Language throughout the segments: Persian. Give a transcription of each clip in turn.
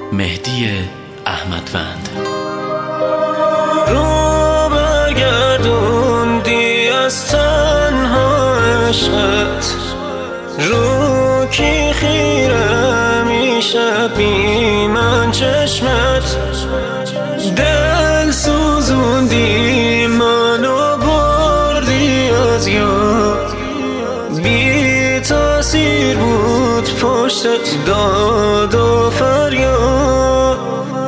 مهدی احمدوند. رو برگردوندی از تنها عشقت، رو کی خیره میشه بی من چشمت، دل سوزوندی منو بردی از یاد، بی تاثیر بود پشتت داد و فریاد.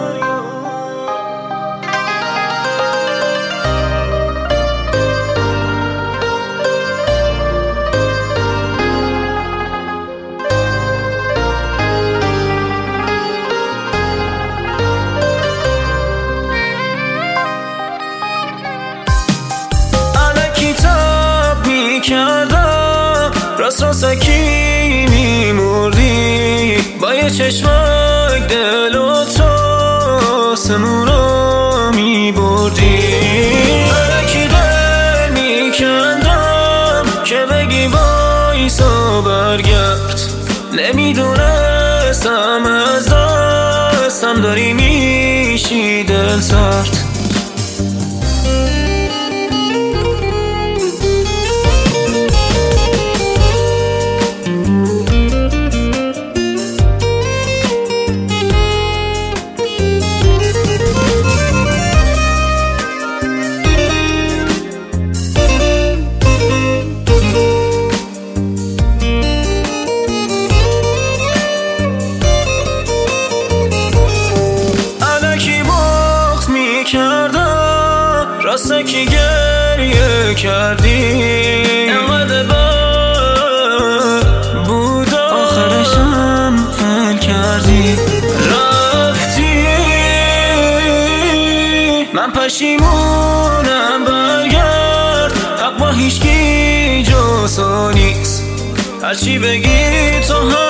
کردم راست راستکی میمردی، با یه چشمک دل و تو آسمون رو میبردی. الکی دل میکندم که بگی وایسا برگرد، نمیدونستم از دستم داری میشی دل سرد. راسته که گریه کردی، اینقدر بد بود آخرشم فل کردی. رفتی من پشیمونم، برگرد حق با هیچکی جز تو نیست، هرچی بگی تو هم